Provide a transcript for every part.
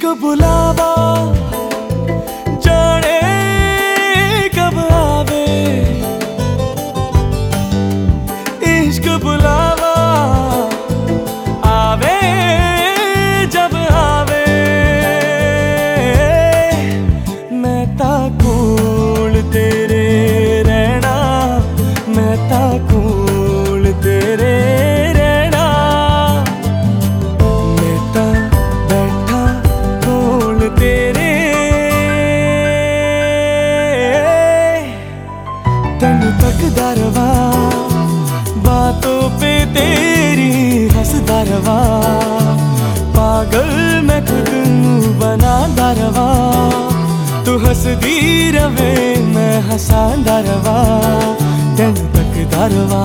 बुलावा जाने कब आवे, इश्क बुलावा आवे जब आवे। मैं ता कोल तेरे रहना, मैं ता कोल तेरे रहना, मैं ता बैठा कोल तेरे। तेनू तकदा रवा बातों पे तेरी हंसदा रवा, पागल मैं खुद नू बनांदा रवा। तू हंसदी रवे मैं हंसांदा रवा, तेनू तकदा रवा।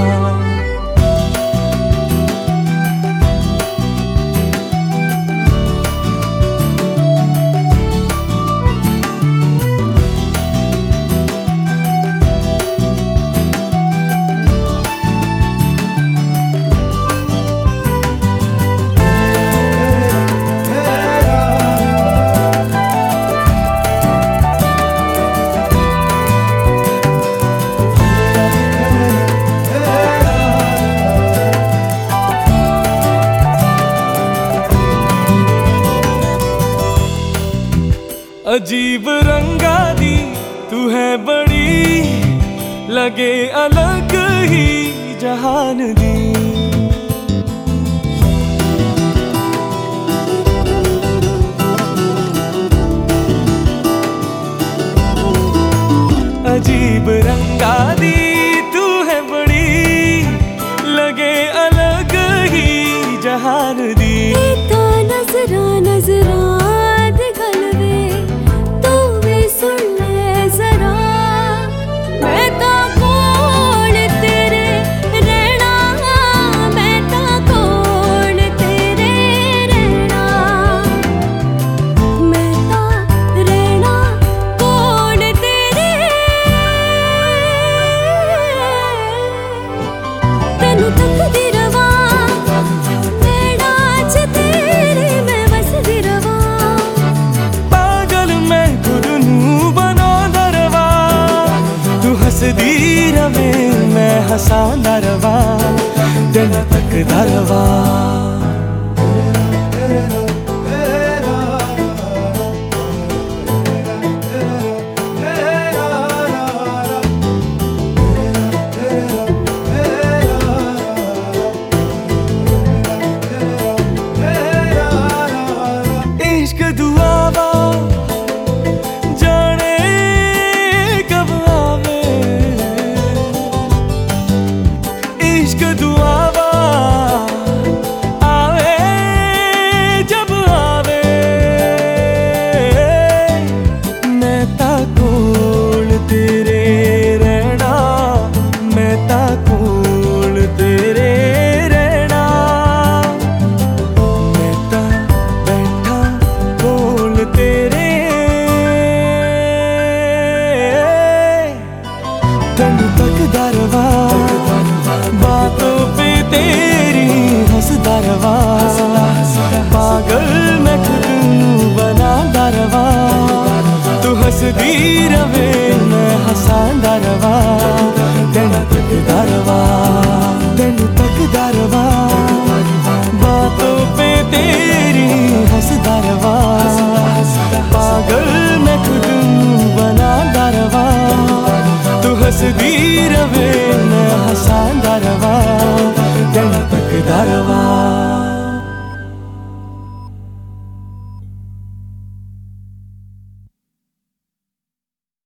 अजीब रंगा दी तू है बड़ी, लगे अलग ही जहान दी। अजीब रंगा दी तू है बड़ी, लगे अलग ही जहान दी। तो नजरा नजरा हंसदी रवे मैं हंसांदा रवा, तेनू तकदा रवा। इश्क दुआवा